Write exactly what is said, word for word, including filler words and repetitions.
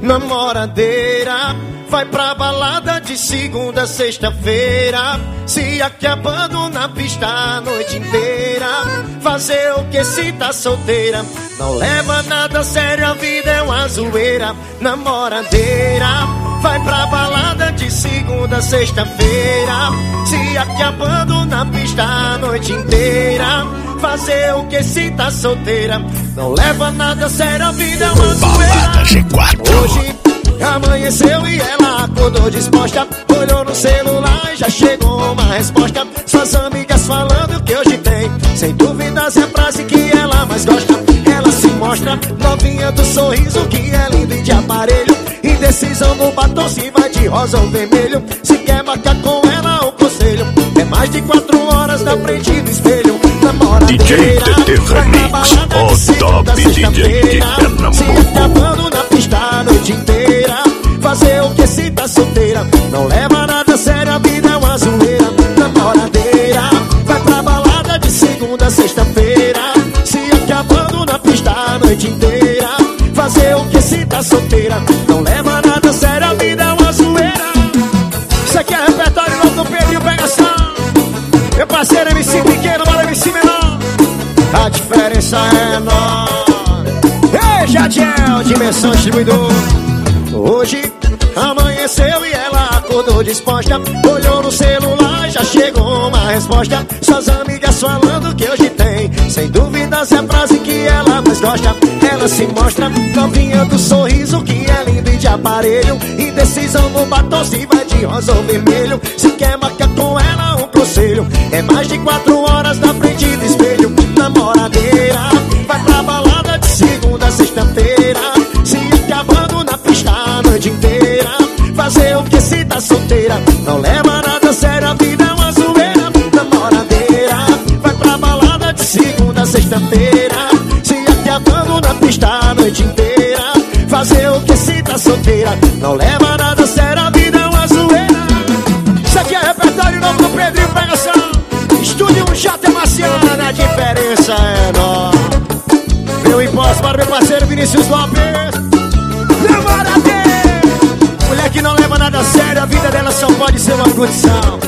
namoradeira, vai pra balada de segunda a sexta-feira, se acabando na pista a noite inteira. Fazer o que se tá solteira, não leva nada a sério, a vida é uma zoeira. Namoradeira, vai pra balada de segunda a sexta-feira, se acabando na pista a noite inteira. Fazer o que se tá solteira, não leva nada a sério, a vida é uma zoeira. Balada G quatro. Hoje amanheceu e ela acordou disposta, olhou no celular e já chegou uma resposta. Suas amigas falando que hoje tem, sem dúvidas é a frase que ela mais gosta. Ela se mostra novinha do sorriso, que é lindo e de aparelho. Indecisão no batom, se vai de rosa ou vermelho. Se quer marcar com ela, o conselho é mais de quatro horas na frente do espelho. D J T T Remix, o top D J de Pernambuco. Se acabando na pista a noite inteira, fazer o que se tá solteira, não leva nada a sério, a vida é uma zoeira. Namoradeira, vai pra balada de segunda a sexta-feira, se acabando na pista a noite inteira. Fazer o que se tá solteira, não leva nada a sério, a vida é uma zoeira. Isso aqui é repertório novo do Pedrinho Pegação. Meu parceiro M C pequeno, bora M C menor, a diferença é enorme. Ei, Jadiel, dimensão distribuidor. Hoje amanheceu e ela acordou disposta, olhou no celular, já chegou uma resposta. Suas amigas falando que hoje tem, sem dúvidas é a frase que ela mais gosta. Ela se mostra novinha do sorriso, que é lindo e de aparelho. Indecisão no batom, se vai de rosa ou vermelho. Se quer marcar com ela, um conselho é mais de quatro horas na frente do espelho. Namoradeira, vai pra balada de segunda a sexta-feira, se acabando na pista a noite inteira. Fazer o que se tá solteira, não leva nada a sério, a vida é uma zoeira. Namoradeira, vai pra balada de segunda a sexta-feira, se acabando na pista a noite inteira. Fazer o que se tá solteira, não leva nada a sério, a vida é uma zoeira. Isso aqui é repertório novo do Pedrinho Pegação, Estúdio J Marciana, a diferença é enorme. Meu imposto para meu parceiro Vinícius Lopes. Namoradeira, mulher que não leva nada a sério, a vida dela só pode ser uma condição.